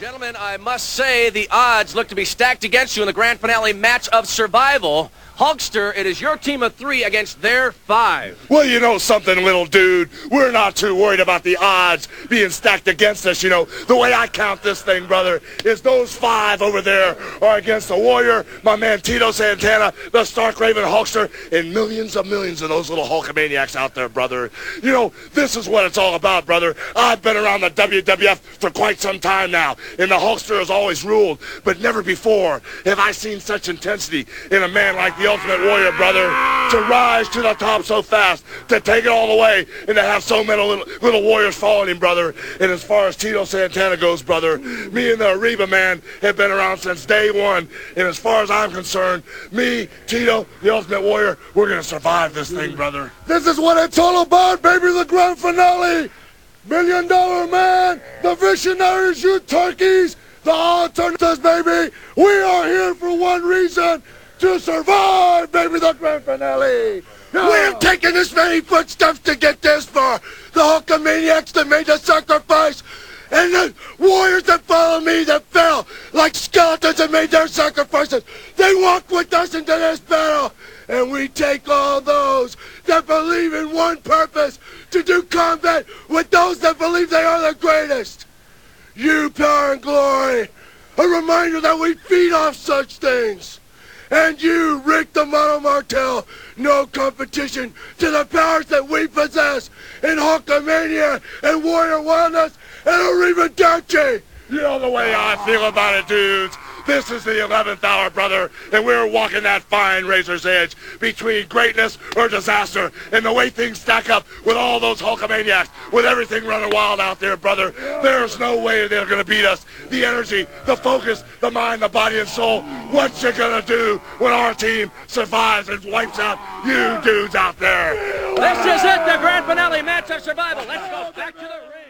Gentlemen, I must say the odds look to be stacked against you in the grand finale match of survival. Hulkster, it is your team of 3 against their 5. Well, you know something, little dude. We're not too worried about the odds being stacked against us, you know. The way I count this thing, brother, is those 5 over there are against the Warrior, my man Tito Santana, the Stark Raven Hulkster, and millions of those little Hulkamaniacs out there, brother. You know, this is what it's all about, brother. I've been around the WWF for quite some time now, and the Hulkster has always ruled, but never before have I seen such intensity in a man like the Ultimate Warrior, brother, to rise to the top so fast, to take it all the way, and to have so many little warriors following him, brother. And as far as Tito Santana goes, brother, me and the Ariba man have been around since day one, and as far as I'm concerned, me, Tito, the Ultimate Warrior, we're going to survive this thing, brother. This is what it's all about, baby, the grand finale. $1 Million Man, the Visionaries, you turkeys, the alternatives, baby. We are here for one reason, to survive, baby, the grand finale. We're taking this many footsteps to get this far. The Hulkamaniacs that made the sacrifice, and the warriors that follow me that fell like skeletons that made their sacrifices. They walked with us into this battle, and we take all those that believe in one purpose, to do combat with those that believe they are the greatest. You, power and glory, a reminder that we feed off such things. And you, Rick the Mono Martel, no competition to the powers that we possess in Hulkamania and Warrior Wildness and Arrivederci. You know the way I feel about it, dudes. This is the 11th hour, brother, and we're walking that fine razor's edge between greatness or disaster. And the way things stack up with all those Hulkamaniacs, with everything running wild out there, brother, there's no way they're going to beat us. The energy, the focus, the mind, the body, and soul. What you going to do when our team survives and wipes out you dudes out there? This is it, the grand finale match of survival. Let's go back to the ring.